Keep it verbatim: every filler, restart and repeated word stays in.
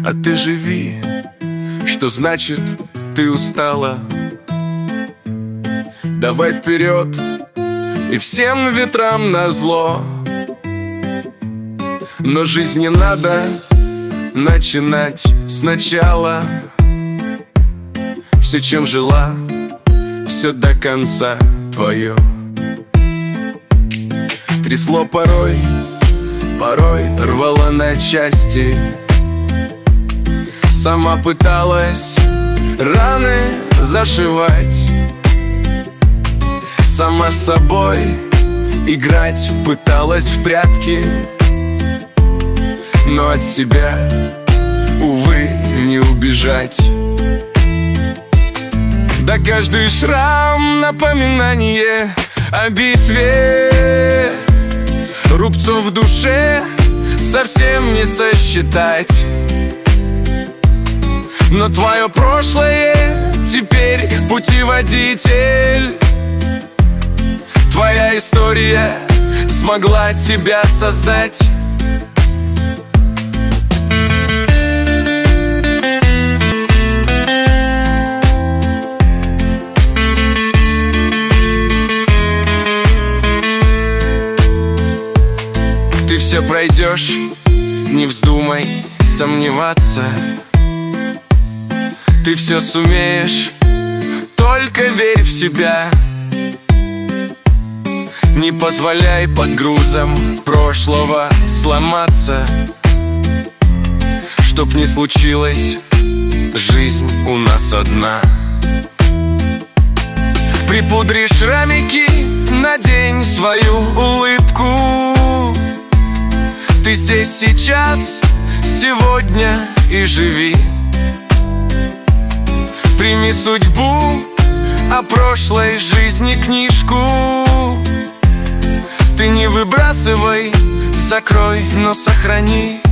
а ты живи. Что значит ты устала? Давай вперед и всем ветрам назло. Но жизнь не надо начинать сначала. Все, чем жила, все до конца твое. Трясло порой, порой рвало на части. Сама пыталась раны зашивать. Сама с собой играть пыталась в прятки. Но от себя, увы, не убежать. Да каждый шрам напоминание о битве. Рубцов в душе совсем не сосчитать. Но твое прошлое теперь путеводитель. Твоя история смогла тебя создать. Ты все пройдешь, не вздумай сомневаться. Ты все сумеешь, только верь в себя. Не позволяй под грузом прошлого сломаться. Чтоб не случилось, жизнь у нас одна. Припудри шрамики, надень свою улыбку. Ты здесь сейчас, сегодня и живи. Прими судьбу, о прошлой жизни книжку. Ты не выбрасывай, закрой, но сохрани.